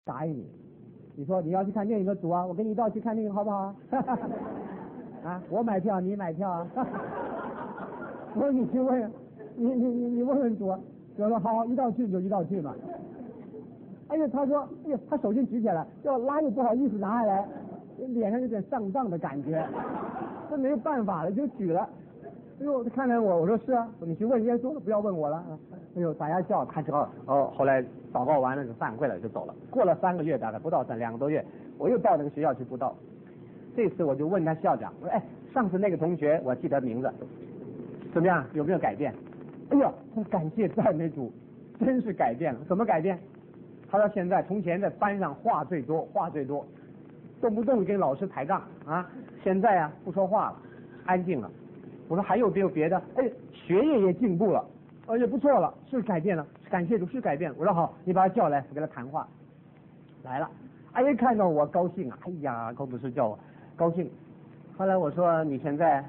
答应你，你说你要去看电影的组啊，我跟你一道去看电影好不好？啊，我买票你买票啊。我说你去问，你问问组啊，组说好，一道去就一道去嘛。哎呀，他说，哎呀，他手心举起来，要拉又不好意思拿下来，脸上有点上当的感觉，这没有办法了，就举了。哎呦，看来我说是啊，你去问耶稣，不要问我了。哎呦，大家笑，他之后后来祷告完了就散会了，就走了。过了3个月，大概不到2个多月，我又到那个学校去布道。这次我就问他校长，我说，哎，上次那个同学我记得名字，怎么样？有没有改变？哎呀，他感谢赞美主，真是改变了。怎么改变？他说现在从前在班上话最多，动不动跟老师抬杠啊，现在啊不说话了，安静了。我说还有没有别的？哎，学业也进步了，也不错了，是改变了，感谢主是改变了。我说好，你把他叫来，我跟他谈话。来了，哎呀，看到我高兴啊，哎呀，高牧师叫我高兴。后来我说你现在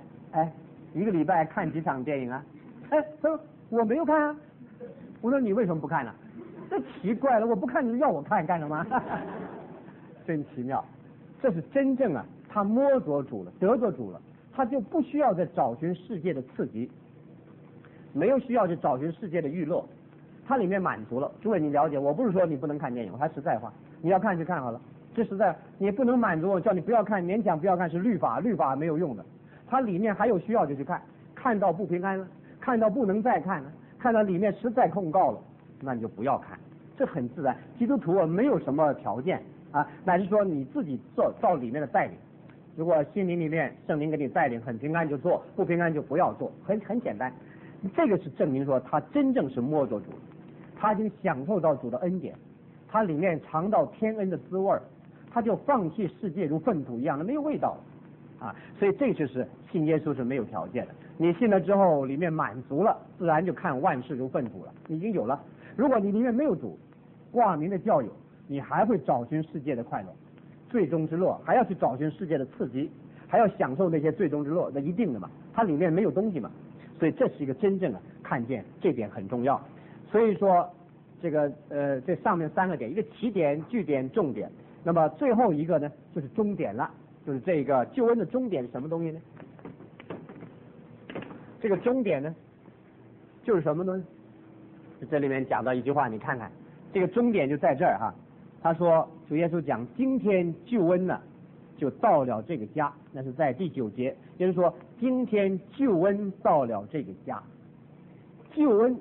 1个礼拜看几场电影啊？他说我没有看啊。我说你为什么不看呢？这奇怪了，我不看你要我看干什么？真奇妙，这是真正啊，他摸着主了，得着主了。他就不需要再找寻世界的刺激，没有需要去找寻世界的娱乐，它里面满足了。诸位你了解，我不是说你不能看电影，我还实在话，你要看就看好了，这实在你不能满足我，叫你不要看，勉强不要看是律法没有用的，它里面还有需要就去看，看到不平安了，看到不能再看了，看到里面实在控告了，那你就不要看，这很自然。基督徒没有什么条件啊，乃是说你自己照里面的带领。如果心灵里面圣灵给你带领，很平安就做，不平安就不要做，很简单。这个是证明说他真正是摸着主，他已经享受到主的恩典，他里面尝到天恩的滋味，他就放弃世界如粪土一样的没有味道啊。所以这就是信耶稣是没有条件的，你信了之后里面满足了，自然就看万事如粪土了，已经有了。如果你里面没有主，挂名的教友，你还会找寻世界的快乐。最终之乐，还要去找寻世界的刺激，还要享受那些最终之乐，那一定的嘛，它里面没有东西嘛，所以这是一个真正的看见，这点很重要。所以说这个这上面3个点，一个起点、据点、重点，那么最后一个呢就是终点了，就是这个救恩的终点是什么东西呢？这个终点呢就是什么东西？这里面讲到一句话，你看看，这个终点就在这儿哈。他说主耶稣讲今天救恩呢就到了这个家，那是在第9节，也就是说今天救恩到了这个家。救恩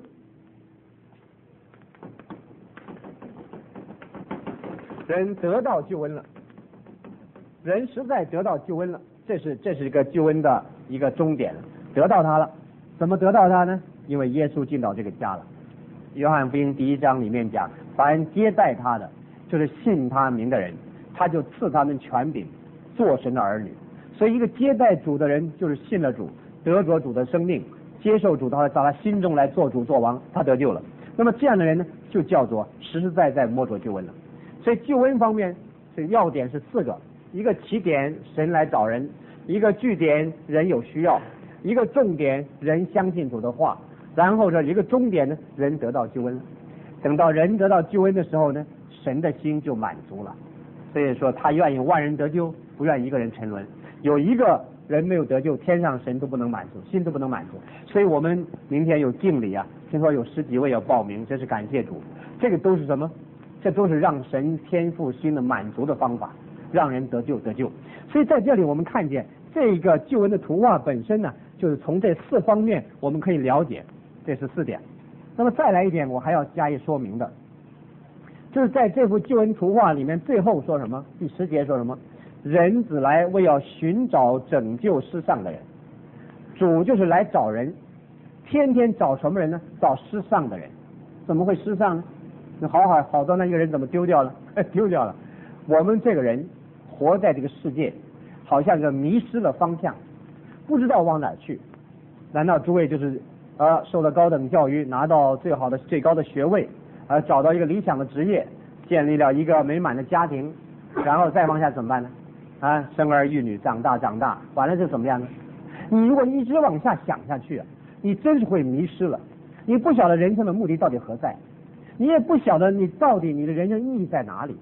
人得到救恩了，人实在得到救恩了，这是一个救恩的一个终点，得到它了。怎么得到它呢？因为耶稣进到这个家了。约翰福音第1章里面讲，凡接待他的就是信他名的人，他就赐他们权柄做神的儿女。所以一个接待主的人就是信了主，得着主的生命，接受主到他心中来做主做王，他得救了。那么这样的人呢就叫做实实在在摸着救恩了。所以救恩方面这要点是4个，一个起点神来找人，一个据点人有需要，一个重点人相信主的话，然后这一个终点呢人得到救恩了。等到人得到救恩的时候呢，神的心就满足了。所以说他愿意万人得救，不愿一个人沉沦。有一个人没有得救，天上神都不能满足，心都不能满足。所以我们明天有敬礼啊，听说有10几位要报名，真是感谢主。这个都是什么？这都是让神天父心的满足的方法，让人得救。所以在这里我们看见这个救恩的图画本身呢，就是从这4方面我们可以了解，这是4点。那么再来一点，我还要加以说明的，就是在这幅救恩图画里面，最后说什么？第10节说什么？人子来为要寻找拯救世上的人。主就是来找人，天天找什么人呢？找世上的人。怎么会世上呢？那好端端一个人怎么丢掉了？丢掉了。我们这个人活在这个世界，好像个迷失了方向，不知道往哪去。难道诸位就是受了高等教育，拿到最高的学位，找到一个理想的职业，建立了一个美满的家庭，然后再往下怎么办呢？生儿育女，长大，完了是怎么样呢？你如果一直往下想下去，你真是会迷失了。你不晓得人生的目的到底何在，你也不晓得你的人生意义在哪里。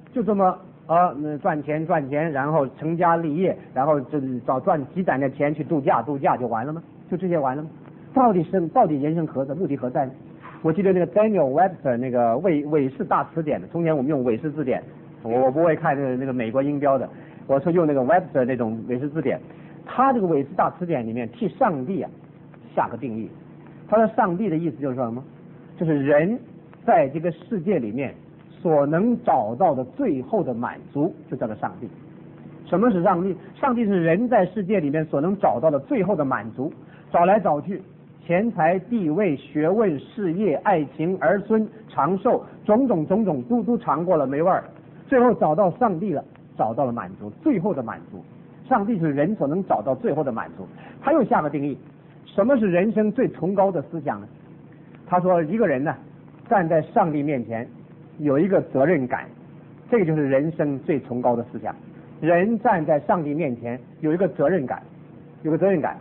就这么赚钱，然后成家立业，然后找赚积攒的钱去度假就完了吗？就这些完了吗？到底人生目的何在呢？我记得那个 Daniel Webster 那个韦氏大词典的，从前我们用韦氏字典，我不会看那个美国音标的，我是用那个 Webster 那种韦氏字典。他这个韦氏大词典里面替上帝下个定义，他说上帝的意思就是什么？就是人在这个世界里面所能找到的最后的满足，就叫做上帝。什么是上帝？上帝是人在世界里面所能找到的最后的满足，找来找去，钱财、地位、学问、事业、爱情、儿孙、长寿，种种都尝过了没味儿，最后找到上帝了，找到了满足，最后的满足。上帝是人所能找到最后的满足。他又下个定义，什么是人生最崇高的思想呢？他说一个人呢，站在上帝面前有一个责任感，这个就是人生最崇高的思想。人站在上帝面前有一个责任感，这个责任感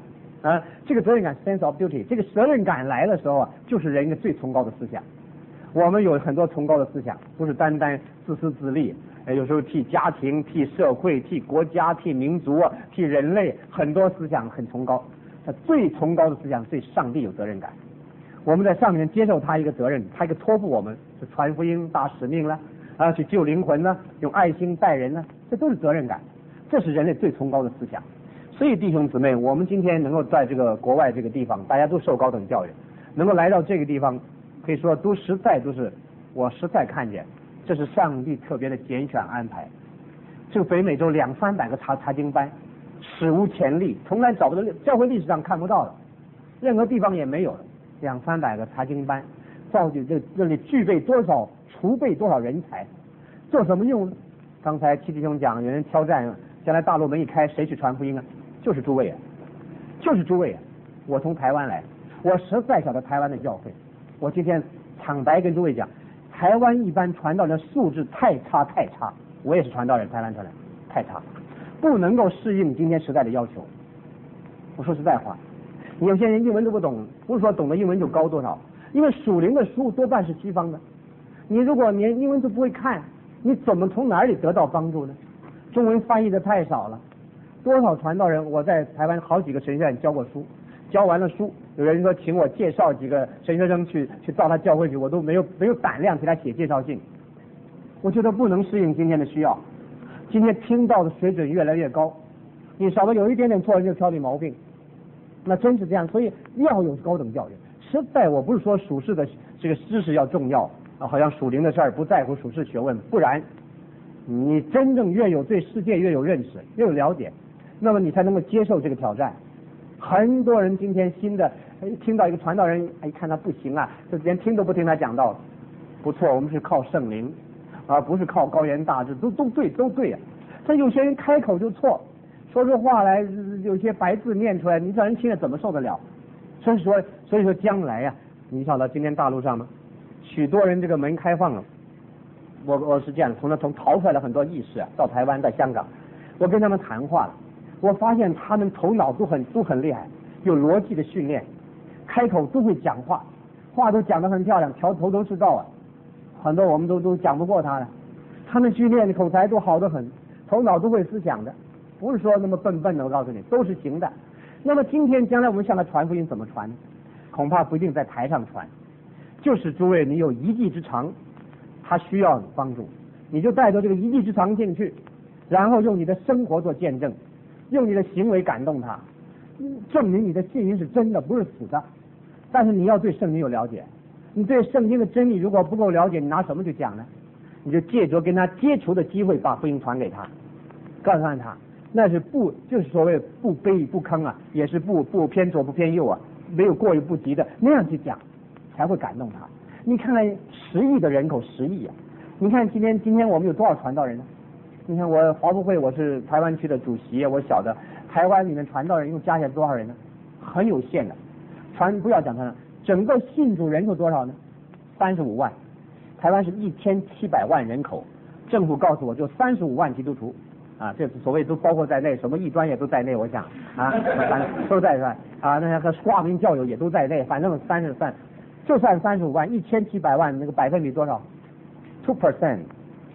sense of duty， 这个责任感来的时候就是人一个最崇高的思想。我们有很多崇高的思想，不是单自私自利，有时候替家庭、替社会、替国家、替民族、替人类，很多思想很崇高。最崇高的思想对上帝有责任感。我们在上面接受他一个责任，他一个托付我们，是传福音大使命了去救灵魂呢，用爱心待人呢，这都是责任感，这是人类最崇高的思想。所以弟兄姊妹，我们今天能够在这个国外这个地方，大家都受高等教育，能够来到这个地方，可以说我实在看见，这是上帝特别的拣选安排。这个北美洲200-300个查经班，史无前例，从来找不到，教会历史上看不到的，任何地方也没有的。200-300个查经班，造就这里具备多少，储备多少人才，做什么用呢？刚才七弟兄讲，有人挑战，将来大陆门一开，谁去传福音啊？就是诸位我从台湾来，我实在晓得台湾的教会。我今天坦白跟诸位讲，台湾一般传道人素质太差，我也是传道人，台湾传人太差，不能够适应今天时代的要求。我说实在话，有些人英文都不懂，不是说懂得英文就高多少，因为属灵的书多半是西方的，你如果连英文都不会看，你怎么从哪里得到帮助呢？中文翻译的太少了，多少传道人，我在台湾好几个神学院教过书，教完了书，有人说请我介绍几个神学生去到他教会去，我都没有胆量给他写介绍信。我觉得不能适应今天的需要，今天听到的水准越来越高，你稍微有一点点错人就挑你毛病，那真是这样。所以要有高等教育，实在我不是说属世的这个知识要重要好像属灵的事儿不在乎属世学问，不然你真正越有对世界越有认识越有了解，那么你才能够接受这个挑战。很多人今天新的听到一个传道人，看他不行这连听都不听他讲道，不错，我们是靠圣灵不是靠高言大志，都对但有些人开口就错，说出话来有些白字念出来，你让人听了怎么受得了？所以说将来你晓得今天大陆上吗？许多人这个门开放了，我是这样，从逃出来了很多义士到台湾到香港，我跟他们谈话了，我发现他们头脑都很厉害，有逻辑的训练，开口都会讲话，话都讲得很漂亮，头头是道很多我们都讲不过他的，他们训练的口才都好得很，头脑都会思想的，不是说那么笨的，我告诉你都是行的。那么今天将来我们向他传福音怎么传？恐怕不一定在台上传，就是诸位你有一技之长，他需要你帮助，你就带着这个一技之长进去，然后用你的生活做见证，用你的行为感动他，证明你的信心是真的，不是死的。但是你要对圣经有了解，你对圣经的真理如果不够了解，你拿什么去讲呢？你就借着跟他接触的机会把福音传给他，告诉他，那是就是所谓不卑不亢也是不偏左不偏右没有过于不及的，那样去讲才会感动他。你看看10亿的人口，10亿你看今天我们有多少传道人呢？你看我华福会，我是台湾区的主席，我晓得台湾里面传道人一共加起来多少人呢？很有限的。不要讲他了，整个信主人口多少呢？35万。台湾是1700万人口，政府告诉我就35万基督徒这所谓都包括在内，什么异端也都在内，我想反正都在内那个挂名教友也都在内，反正就算35万，1700万那个百分比多少？2%。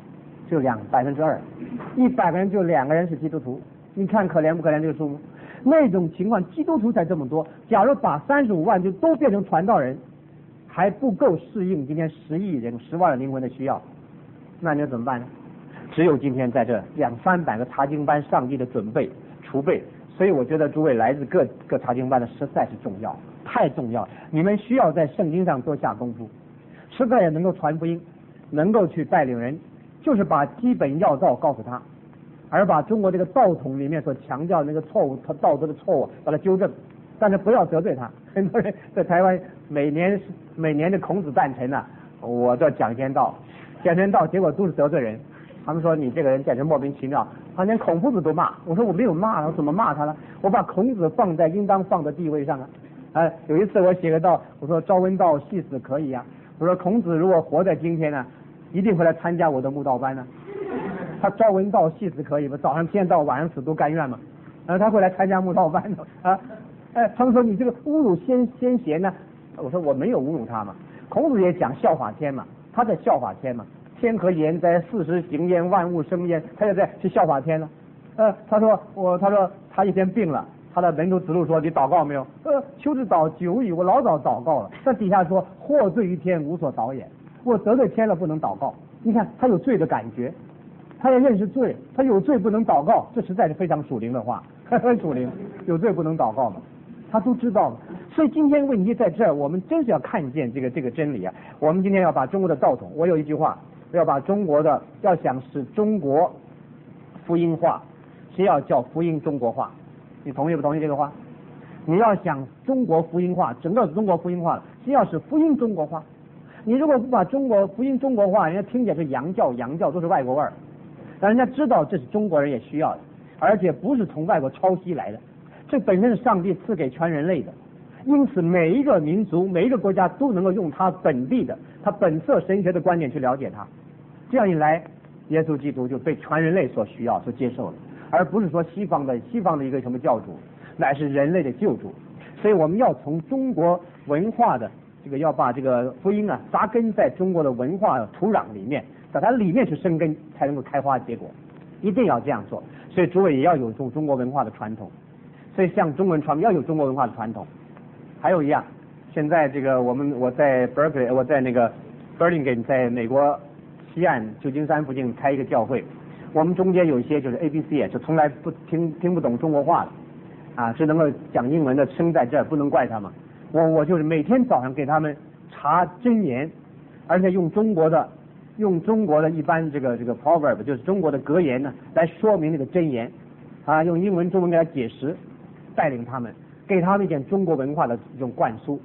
就2%，100个人就2个人是基督徒，你看可怜不可怜这个数目？那种情况，基督徒才这么多，假如把35万就都变成传道人，还不够适应今天10亿人、10万灵魂的需要，那你要怎么办呢？只有今天在这200-300个查经班上帝的准备储备，所以我觉得诸位来自各查经班的实在是重要，太重要，你们需要在圣经上多下功夫，实在也能够传福音，能够去带领人，就是把基本要道告诉他，而把中国这个道统里面所强调的那个错误，他道德的错误把它纠正，但是不要得罪他。很多人在台湾每年的孔子诞辰呢，我都讲一篇道，结果都是得罪人。他们说你这个人简直莫名其妙，他连孔夫子都骂。我说我没有骂，我怎么骂他了？我把孔子放在应当放的地位上啊。有一次我写个道，我说朝闻道，夕死可矣啊。我说孔子如果活在今天呢，一定会来参加我的慕道班呢。他朝闻道，夕死可以吗？早上天道，晚上死都甘愿吗？他会来参加慕道班的啊。他们说你这个侮辱先贤呢？我说我没有侮辱他嘛。孔子也讲效法天嘛，他在效法天嘛。天何言哉？40行焉，万物生焉。他就在去效法天了。他说他一天病了，他的门徒子路说你祷告没有？秋之祷久矣，我老早祷告了。但底下说获罪于天，无所祷也。我得罪天了，不能祷告。你看他有罪的感觉，他也认识罪，他有罪不能祷告，这实在是非常属灵的话，很属灵。有罪不能祷告嘛，他都知道嘛。所以今天问题在这儿，我们真是要看见这个真理啊。我们今天要把中国的道统，我有一句话。要把中国的，要想使中国福音化，先要叫福音中国化。你同意不同意这个话？你要想中国福音化，整个中国福音化，先要使福音中国化。你如果不把中国福音中国化，人家听见是洋教都是外国味儿，让人家知道这是中国人也需要的，而且不是从外国抄袭来的，这本身是上帝赐给全人类的。因此每一个民族每一个国家都能够用他本地的他本色神学的观点去了解它，这样一来耶稣基督就被全人类所需要所接受了，而不是说西方的一个什么教主，乃是人类的救主。所以我们要从中国文化的这个要把这个福音啊扎根在中国的文化土壤里面，在它里面去生根，才能够开花结果，一定要这样做。所以诸位也要有中国文化的传统，所以向中文传要有中国文化的传统。还有一样，现在这个我在 Berkeley， 我在那个 Burlingame， 在美国西岸旧金山附近开一个教会，我们中间有一些就是 ABC， 就从来不听不懂中国话的只能够讲英文的生在这儿，不能怪他们。我就是每天早上给他们查箴言，而且用中国的一般这个 proverb， 就是中国的格言呢来说明这个箴言用英文中文给他解释，带领他们，给他们一点中国文化的这种灌输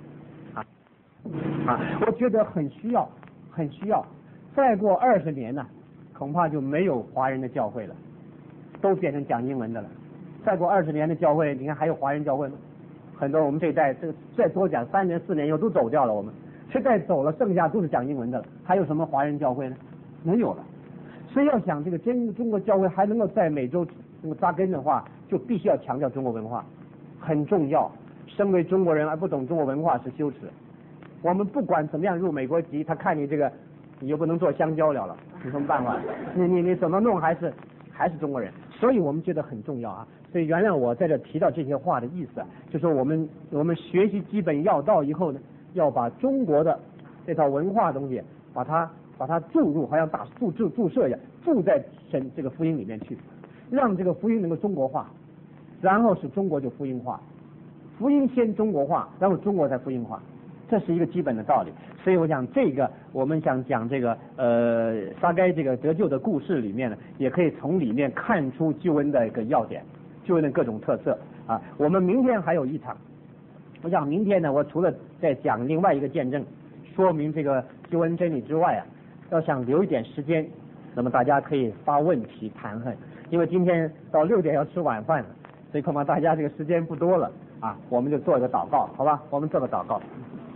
我觉得很需要。再过20年呢，恐怕就没有华人的教会了，都变成讲英文的了。再过20年的教会，你看还有华人教会吗？很多我们这一代再多讲3年4年以后都走掉了，我们这代走了，剩下都是讲英文的了，还有什么华人教会呢？没有了。所以要想这个中国教会还能够在美洲扎根的话，就必须要强调中国文化，很重要。身为中国人而不懂中国文化是羞耻。我们不管怎么样入美国籍，他看你这个，你又不能做香蕉了，有什么办法？你怎么弄还是中国人。所以我们觉得很重要所以原谅我在这提到这些话的意思就是我们学习基本要道以后呢，要把中国的这套文化东西把它注入，好像打注射一样，注在这个福音里面去，让这个福音能够中国化，然后使中国就福音化。福音先中国化，然后中国才福音化，这是一个基本的道理。所以我想这个我们想讲这个撒该这个得救的故事里面呢，也可以从里面看出救恩的一个要点，救恩的各种特色我们明天还有一场，我想明天呢，我除了在讲另外一个见证，说明这个救恩真理之外要想留一点时间，那么大家可以发问题谈论，因为今天到6点要吃晚饭了，所以恐怕大家这个时间不多了我们就做一个祷告，好吧？我们做个祷告。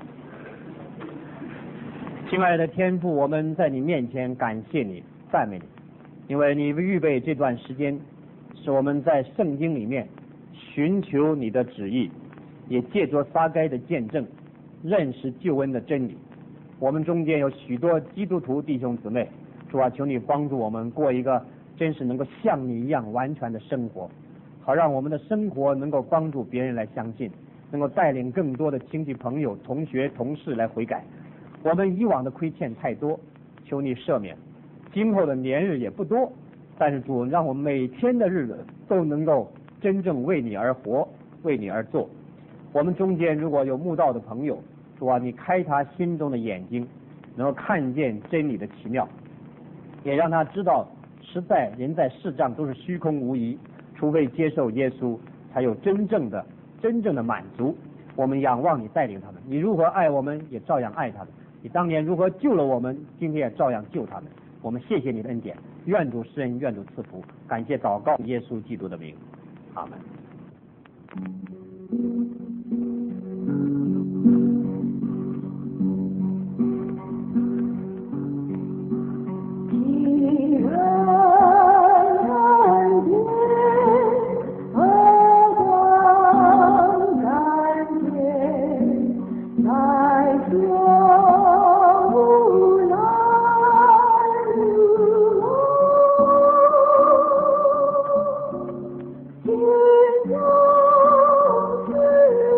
亲爱的天父，我们在你面前感谢你，赞美你，因为你预备这段时间，是我们在圣经里面寻求你的旨意，也借着撒该的见证，认识救恩的真理。我们中间有许多基督徒弟兄姊妹， 主啊，求你帮助我们过一个真是能够像你一样完全的生活，好让我们的生活能够帮助别人来相信，能够带领更多的亲戚朋友、同学、同事来悔改。我们以往的亏欠太多，求你赦免。今后的年日也不多，但是主让我们每天的日子都能够真正为你而活，为你而做。我们中间如果有慕道的朋友，主啊，你开他心中的眼睛，能够看见真理的奇妙，也让他知道实在人在世上都是虚空无疑，除非接受耶稣，才有真正的满足。我们仰望你带领他们，你如何爱我们，也照样爱他们。你当年如何救了我们，今天也照样救他们。我们谢谢你的恩典，愿主施恩，愿主赐福。感谢祷告耶稣基督的名，阿门。 天中之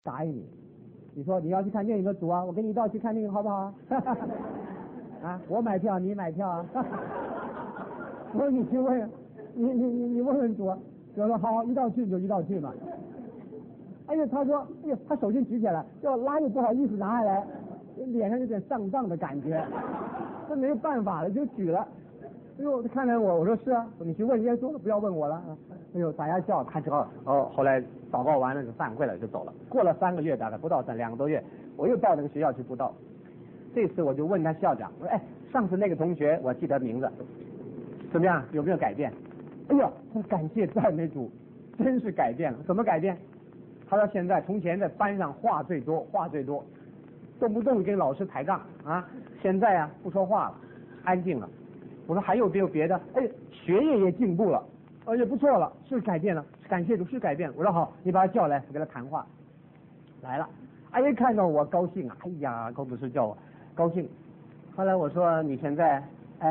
答应你。你说你要去看电影的主啊，我跟你一道去看电影好不好？啊，我买票你买票啊。我说你去问，你问问主啊。主说好，一道去就一道去嘛。哎呀，他说，哎呀，他手心举起来，要拉又不好意思拿下来，脸上有点上当的感觉，这没有办法了，就举了。哎呦，他看看我说是啊，你去问耶稣了，不要问我了。哎呦，大家笑，他之后后来祷告完了就散会了，就走了。过了3个月，大概不到2个多月，我又到那个学校去布道。这次我就问他校长，我说哎，上次那个同学我记得名字，怎么样？有没有改变？哎呀，他感谢赞美主，真是改变了。怎么改变？他说现在从前在班上话最多，动不动跟老师抬杠啊，现在啊不说话了，安静了。我说还有没有别的？哎，学业也进步了，也不错了，是改变了，感谢主是改变。我说好，你把他叫来，我跟他谈话。来了，哎呀，看到我高兴啊，哎呀，高牧师叫我高兴。后来我说你现在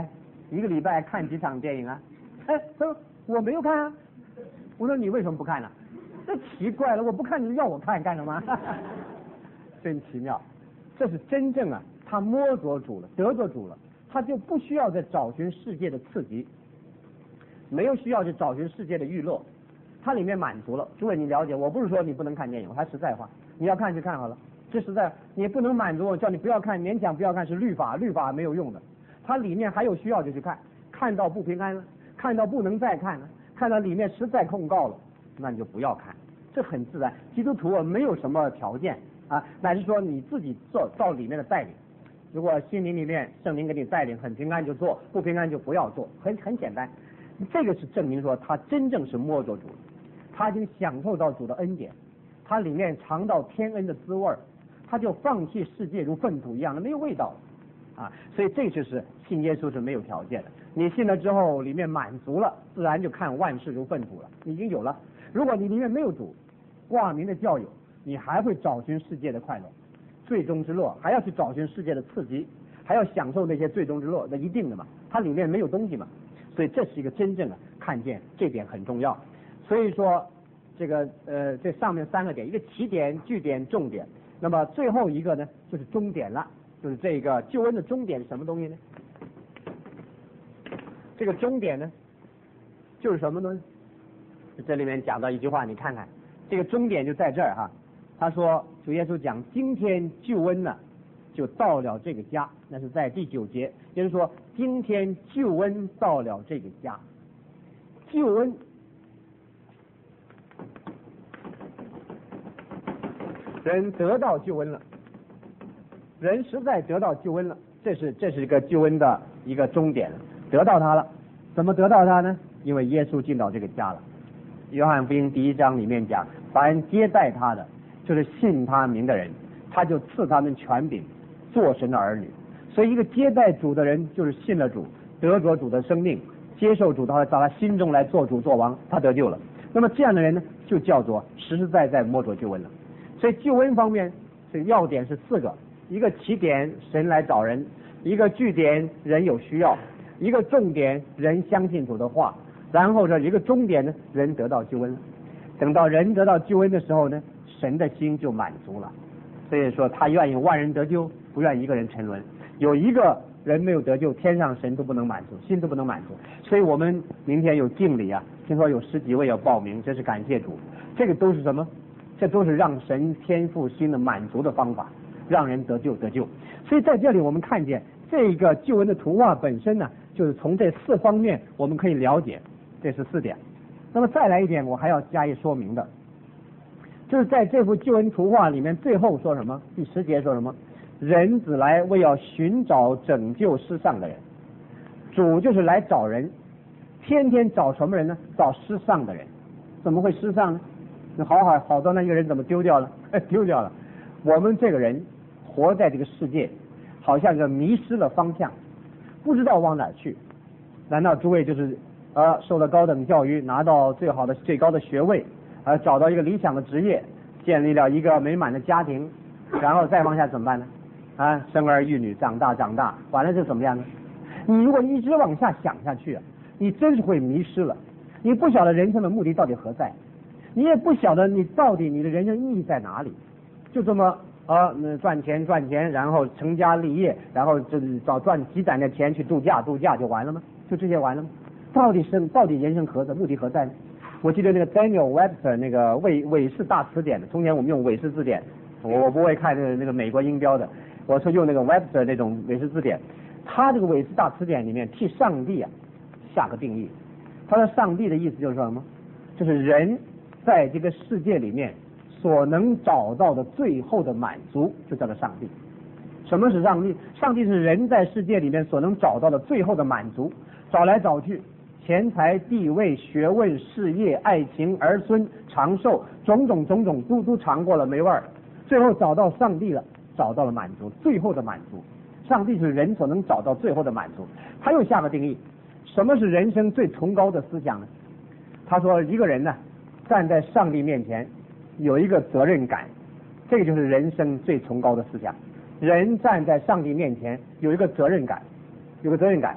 1个礼拜看几场电影啊？他说我没有看啊。我说你为什么不看呢？这奇怪了，我不看你要我看干什么？真奇妙，这是真正啊，他摸着主了，得着主了。他就不需要再找寻世界的刺激，没有需要去找寻世界的娱乐，它里面满足了。诸位你了解，我不是说你不能看电影，我还实在话，你要看就看好了，这实在你不能满足我，叫你不要看，勉强不要看是律法没有用的，它里面还有需要就去看，看到不平安了，看到不能再看了，看到里面实在控告了，那你就不要看，这很自然。基督徒没有什么条件啊，乃是说你自己照里面的带领。如果心灵里面圣灵给你带领，很平安就做，不平安就不要做，很简单。这个是证明说他真正是摸着主，他已经享受到主的恩典，他里面尝到天恩的滋味，他就放弃世界如粪土一样的没有味道啊。所以这就是信耶稣是没有条件的，你信了之后里面满足了，自然就看万事如粪土了，已经有了。如果你里面没有主，挂名的教友，你还会找寻世界的快乐。最终之乐还要去找寻世界的刺激，还要享受那些最终之乐，那一定的嘛，它里面没有东西嘛，所以这是一个真正的看见，这点很重要。所以说这个这上面3个点，一个起点、据点、重点，那么最后一个呢就是终点了，就是这个救恩的终点是什么东西呢？这个终点呢就是什么东西？这里面讲到一句话，你看看，这个终点就在这儿哈。他说主耶稣讲今天救恩呢就到了这个家，那是在第9节，也就是说今天救恩到了这个家。救恩人得到救恩了，人实在得到救恩了，这是一个救恩的一个终点，得到它了。怎么得到它呢？因为耶稣进到这个家了。约翰福音第1章里面讲，凡接待他的就是信他名的人，他就赐他们权柄做神的儿女。所以一个接待主的人就是信了主，得着主的生命，接受主到他心中来做主做王，他得救了。那么这样的人呢，就叫做实实在在摸着救恩了。所以救恩方面这要点是4个，一个起点神来找人，一个据点人有需要，一个重点人相信主的话，然后这一个终点呢人得到救恩。等到人得到救恩的时候呢，神的心就满足了。所以说他愿意万人得救，不愿一个人沉沦。有一个人没有得救，天上神都不能满足，心都不能满足。所以我们明天有敬礼啊，听说有10几位要报名，真是感谢主。这个都是什么？这都是让神天父心的满足的方法，让人得救。所以在这里我们看见这个救恩的图画本身呢，就是从这4方面我们可以了解，这是4点。那么再来一点，我还要加以说明的，就是在这幅救恩图画里面，最后说什么？第10节说什么？人子来为要寻找拯救世上的人。主就是来找人，天天找什么人呢？找世上的人。怎么会世上呢？那好多那一个人怎么丢掉了？丢掉了。我们这个人活在这个世界，好像个迷失了方向，不知道往哪儿去。难道诸位就是受了高等教育，拿到最高的学位，找到一个理想的职业，建立了一个美满的家庭，然后再往下怎么办呢？生儿育女，长大，完了就怎么样呢？你如果一直往下想下去，你真是会迷失了。你不晓得人生的目的到底何在，你也不晓得你到底你的人生意义在哪里。 就这么赚钱，然后成家立业，然后找赚积攒的钱去度假就完了吗？就这些完了吗？到底人生何在？目的何在呢？我记得那个 Daniel Webster 那个韦氏大词典的，从前我们用韦氏字典，我不会看那个美国音标的，我是用那个 Webster 那种韦氏字典。他这个韦氏大词典里面替上帝下个定义，他说上帝的意思就是什么？就是人在这个世界里面所能找到的最后的满足，就叫做上帝。什么是上帝？上帝是人在世界里面所能找到的最后的满足，找来找去，钱财、地位、学问、事业、爱情、儿孙、长寿，种种都尝过了没味儿，最后找到上帝了，找到了满足，最后的满足。上帝是人所能找到最后的满足。他又下个定义，什么是人生最崇高的思想呢？他说一个人呢，站在上帝面前有一个责任感，这个就是人生最崇高的思想。人站在上帝面前有一个责任感，这个责任感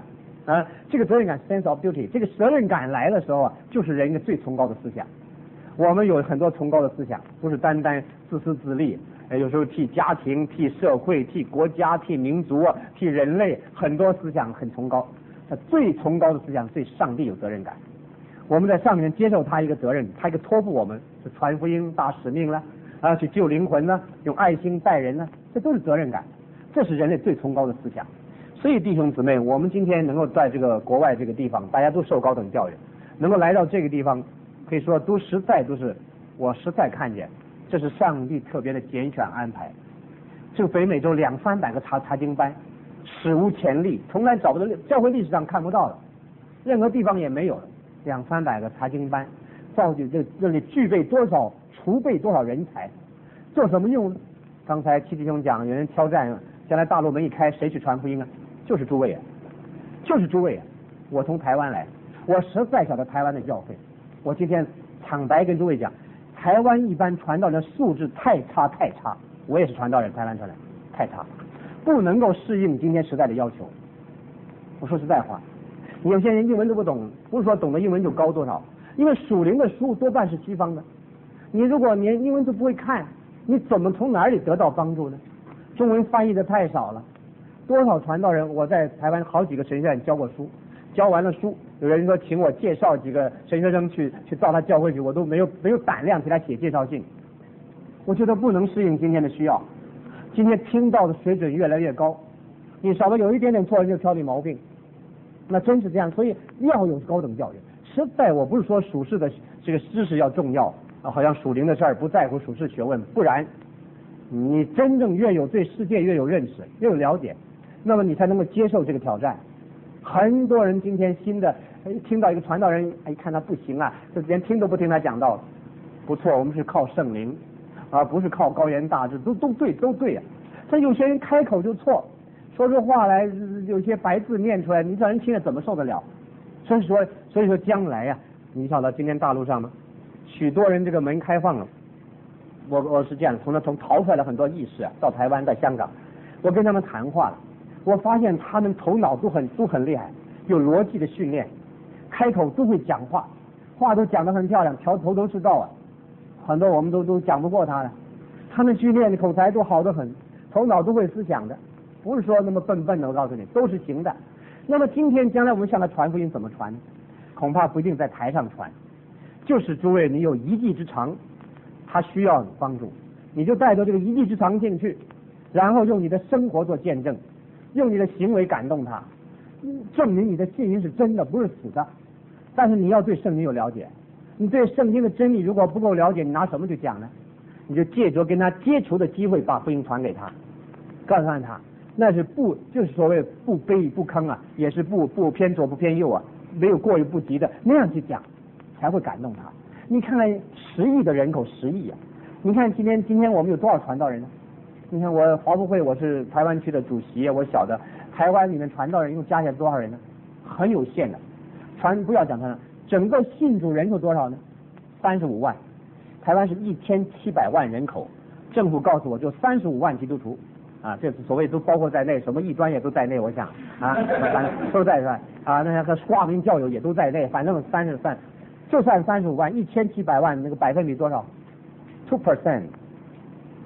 sense of duty， 这个责任感来的时候就是人一个最崇高的思想。我们有很多崇高的思想，不是单单自私自利，有时候替家庭、替社会、替国家、替民族、替人类，很多思想很崇高。最崇高的思想对上帝有责任感。我们在上面接受他一个责任，他一个托付我们，是传福音、大使命了去救灵魂呢，用爱心待人呢，这都是责任感，这是人类最崇高的思想。所以弟兄姊妹，我们今天能够在这个国外这个地方，大家都受高等教育，能够来到这个地方，可以说我实在看见，这是上帝特别的拣选安排。这个北美洲200-300个查经班，史无前例，从来找不到，教会历史上看不到的，任何地方也没有的，200-300个查经班，造就这里具备多少，储备多少人才，做什么用呢？刚才七弟兄讲，有人挑战，将来大陆门一开，谁去传福音啊？就是诸位啊，就是诸位啊！我从台湾来，我实在晓得台湾的教会。我今天坦白跟诸位讲，台湾一般传道人的素质太差。我也是传道人，台湾传来太差，不能够适应今天时代的要求。我说实在话，有些人英文都不懂，不是说懂得英文就高多少，因为属灵的书多半是西方的，你如果连英文都不会看，你怎么从哪里得到帮助呢？中文翻译的太少了，多少传道人，我在台湾好几个神学院教过书，教完了书，有人说请我介绍几个神学生去到他教会去，我都没有胆量给他写介绍信。我觉得不能适应今天的需要，今天听到的水准越来越高，你稍微有一点点错人就挑你毛病，那真是这样。所以要有高等教育，实在我不是说属世的这个知识要重要好像属灵的事儿不在乎属世学问，不然你真正越有对世界越有认识越有了解，那么你才能够接受这个挑战。很多人今天新的听到一个传道人，看他不行啊，就连听都不听他讲道，不错，我们是靠圣灵不是靠高言大志，都对啊。但有些人开口就错，说出话来有些白字念出来，你叫人听了怎么受得了？所以说将来你晓得今天大陆上吗，许多人这个门开放了，我是这样，从逃出来了很多义士到台湾到香港，我跟他们谈话了，我发现他们头脑都很厉害，有逻辑的训练，开口都会讲话，话都讲得很漂亮，头头是道很多我们都讲不过他了。他们训练的口才都好得很，头脑都会思想的，不是说那么笨的，我告诉你都是行的。那么今天将来我们向他传福音怎么传呢？恐怕不一定在台上传，就是诸位你有一技之长，他需要你帮助，你就带着这个一技之长进去，然后用你的生活做见证，用你的行为感动他，证明你的信心是真的，不是死的。但是你要对圣经有了解，你对圣经的真理如果不够了解，你拿什么去讲呢？你就借着跟他接触的机会把福音传给他，告诉他那是就是所谓不卑不亢也是不偏左不偏右没有过于不及的，那样去讲才会感动他。你看看10亿的人口，10亿你看今天我们有多少传道人呢？你看我华福会，我是台湾区的主席，我晓得台湾里面传道人一共加起来多少人呢？很有限的。不要讲他了，整个信主人口多少呢？35万。台湾是1700万人口，政府告诉我就35万基督徒这所谓都包括在内，什么异端也都在内，我想都在内那个挂名教友也都在内，反正就算35万，1700万那个百分比多少 ？2%，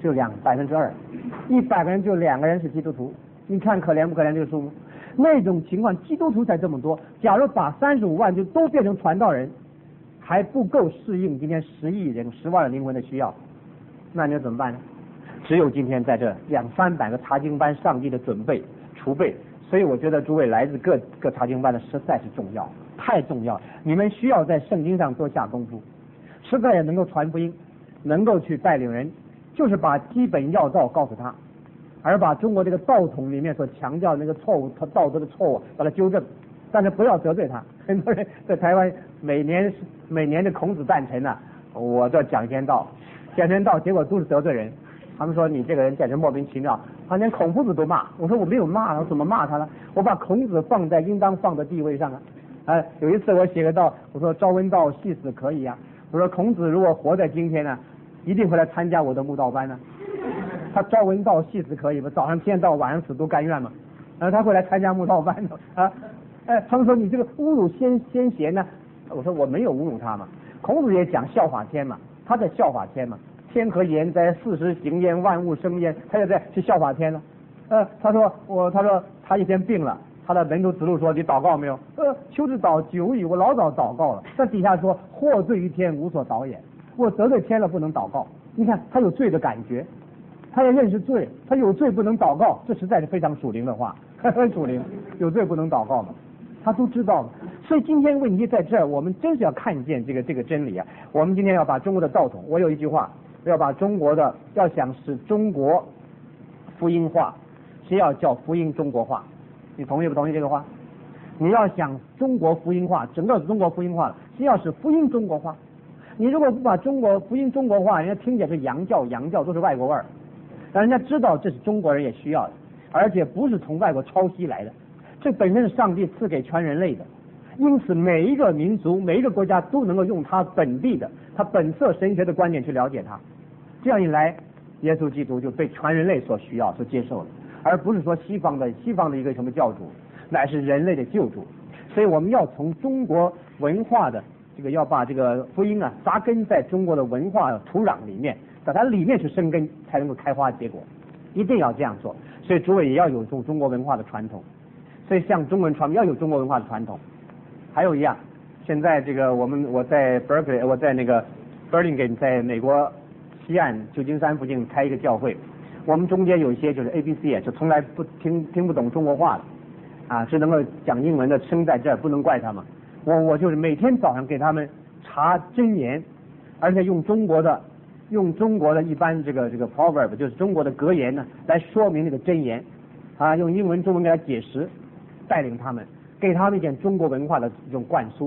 只有2%，100个人就2个人是基督徒，你看可怜不可怜这个数目？那种情况，基督徒才这么多，假如把35万就都变成传道人，还不够适应今天10亿人、10万灵魂的需要，那你要怎么办呢？只有今天在这200-300个查经班上帝的准备储备，所以我觉得诸位来自各查经班的实在是重要，太重要，你们需要在圣经上多下功夫，实在也能够传福音，能够去带领人，就是把基本要道告诉他，而把中国这个道统里面所强调的那个错误，他道德的错误把它纠正，但是不要得罪他。很多人在台湾每年的孔子诞辰呢，我这讲天道，结果都是得罪人。他们说你这个人简直莫名其妙，他连孔夫子都骂。我说我没有骂他，我怎么骂他了？我把孔子放在应当放的地位上啊。有一次我写个道，我说朝闻道，夕死可矣啊。我说孔子如果活在今天呢，一定会来参加我的慕道班呢。他朝闻道，夕死可以吧？早上天道，晚上死都甘愿嘛。他会来参加慕道班的啊。他们说你这个侮辱先贤呢？我说我没有侮辱他嘛。孔子也讲效法天嘛，他在效法天嘛。天和言哉，40行焉，万物生焉，他就在去效法天了。他说他一天病了，他的门徒子路说你祷告没有？秋之祷久矣，我老早祷告了。但底下说获罪于天，无所祷也。我得罪天了，不能祷告。你看他有罪的感觉，他也认识罪，他有罪不能祷告，这实在是非常属灵的话，很属灵。有罪不能祷告嘛，他都知道了。所以今天问题在这儿，我们真是要看见这个真理啊。我们今天要把中国的道统，我有一句话，要把中国的，要想使中国福音化，先要叫福音中国化。你同意不同意这个话？你要想中国福音化，整个中国福音化了，先要使福音中国化。你如果不把中国福音中国化，人家听见是洋教都是外国味儿，让人家知道这是中国人也需要的，而且不是从外国抄袭来的，这本身是上帝赐给全人类的。因此每一个民族每一个国家都能够用他本地的他本色神学的观点去了解它，这样一来耶稣基督就被全人类所需要所接受了，而不是说西方的一个什么教主，乃是人类的救主。所以我们要从中国文化的这个，要把这个福音扎根在中国的文化土壤里面，在它里面去生根，才能够开花结果，一定要这样做。所以诸位也要有中国文化的传统，所以向中文传要有中国文化的传统。还有一样，现在这个我在 Berkeley， 我在那个 Burlingame， 在美国西岸旧金山附近开一个教会，我们中间有一些就是 ABC 就从来不听不懂中国话的只能够讲英文的，生在这儿不能怪他们。我就是每天早上给他们查箴言，而且用中国的一般这个 proverb， 就是中国的格言呢来说明这个箴言用英文中文给他解释，带领他们，给他们一点中国文化的这种灌输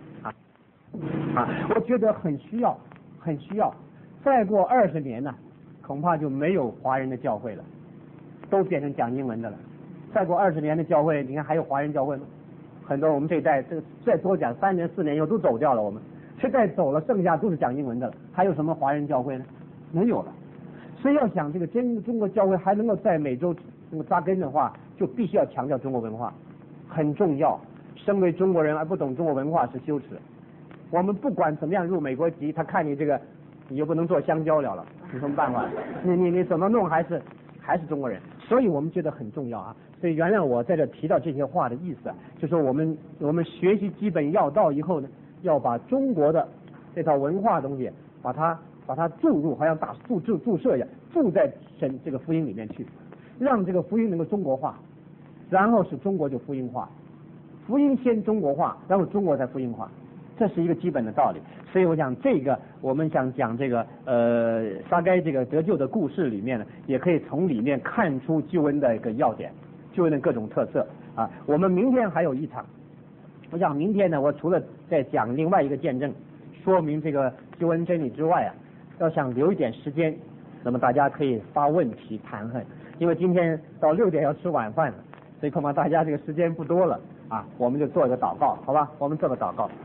我觉得很需要。再过20年呢，恐怕就没有华人的教会了，都变成讲英文的了。再过20年的教会，你看还有华人教会吗？很多我们这一代再多讲3年4年以后都走掉了，我们现在走了，剩下都是讲英文的了，还有什么华人教会呢？没有了。所以要想这个中国教会还能够在美洲扎根的话，就必须要强调中国文化，很重要。身为中国人而不懂中国文化是羞耻。我们不管怎么样入美国籍，他看你这个，你又不能做香蕉了，有什么办法？你怎么弄还是中国人。所以我们觉得很重要所以原谅我在这提到这些话的意思就说我们学习基本要道以后呢，要把中国的这套文化东西把它注入，好像打注射一样，注在这个福音里面去，让这个福音能够中国化，然后使中国就福音化。福音先中国化，然后中国才福音化，这是一个基本的道理。所以我想我们想讲这个撒该这个得救的故事里面呢，也可以从里面看出救恩的一个要点，救恩的各种特色我们明天还有一场，我想明天呢，我除了在讲另外一个见证，说明这个救恩真理之外要想留一点时间，那么大家可以发问题谈论，因为今天到6点要吃晚饭了，所以恐怕大家这个时间不多了我们就做一个祷告，好吧？我们做个祷告。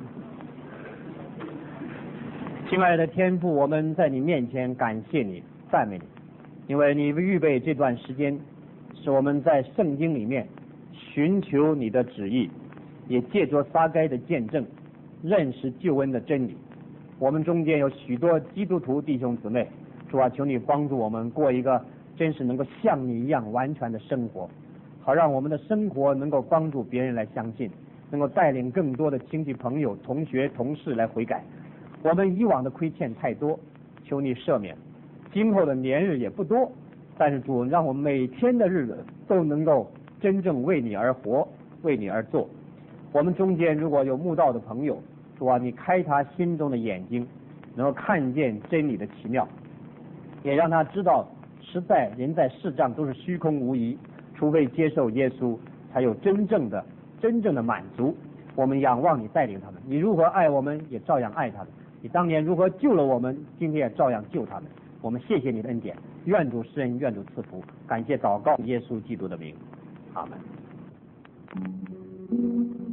亲爱的天父，我们在你面前感谢你，赞美你，因为你预备这段时间，是我们在圣经里面寻求你的旨意，也借着撒该的见证，认识救恩的真理。我们中间有许多基督徒弟兄姊妹， 主啊，求你帮助我们过一个真是能够像你一样完全的生活，好让我们的生活能够帮助别人来相信，能够带领更多的亲戚朋友、同学、同事来悔改。我们以往的亏欠太多，求你赦免。今后的年日也不多，但是主让我们每天的日子都能够真正为你而活，为你而做。我们中间如果有慕道的朋友，主啊，你开他心中的眼睛，能够看见真理的奇妙，也让他知道实在人在世上都是虚空无疑，除非接受耶稣，才有真正的满足。我们仰望你带领他们，你如何爱我们，也照样爱他们。你当年如何救了我们，今天也照样救他们。我们谢谢你的恩典，愿主施恩，愿主赐福。感谢祷告耶稣基督的名，阿门。